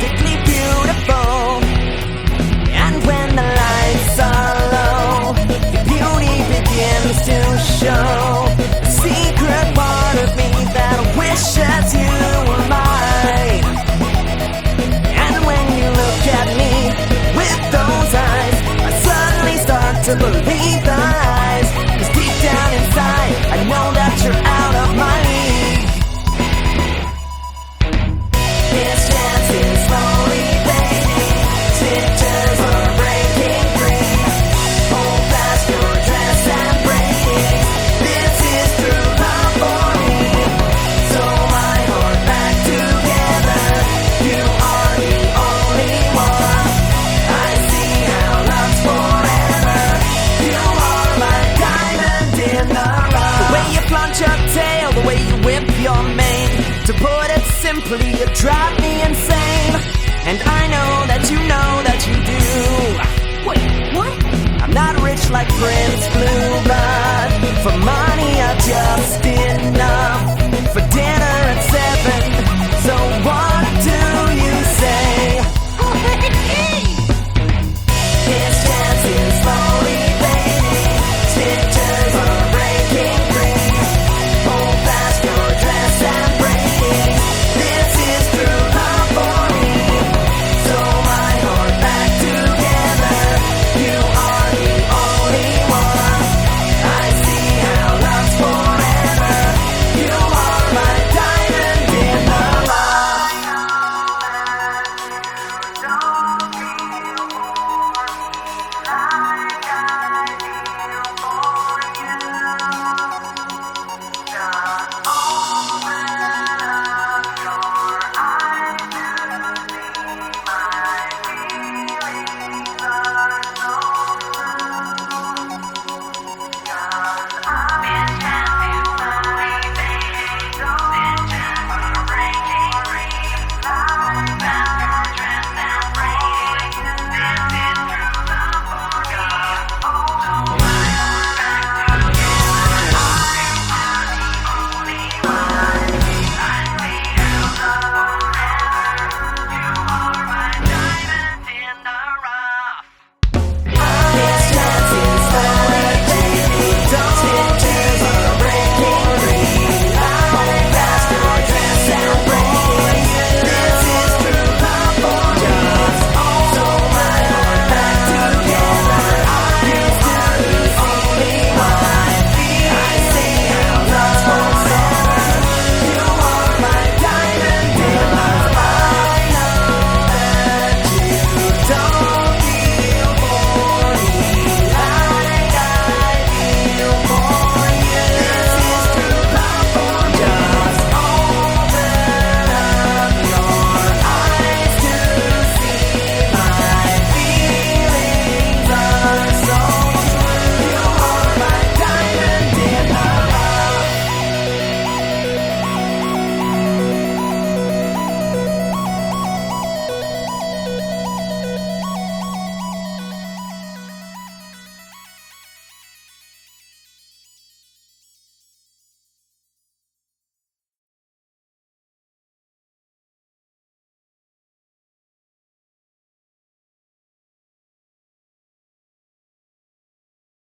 perfectly beautiful. And when the lights are low, your beauty begins to show. A secret part of me that wishes you were mine. And when you look at me with those eyes, I suddenly start to believe the lies. 'Cause deep down inside, I know that you're out of my league. This chance is slowly fading, stitches are breaking free. Hold fast your dress and braiding. This is true love for me. So my heart back together. You are the only one. I see how love's forever. You are my diamond in the rough. The way you flaunt your tail, the way you whip your mane. To put it simply, you drive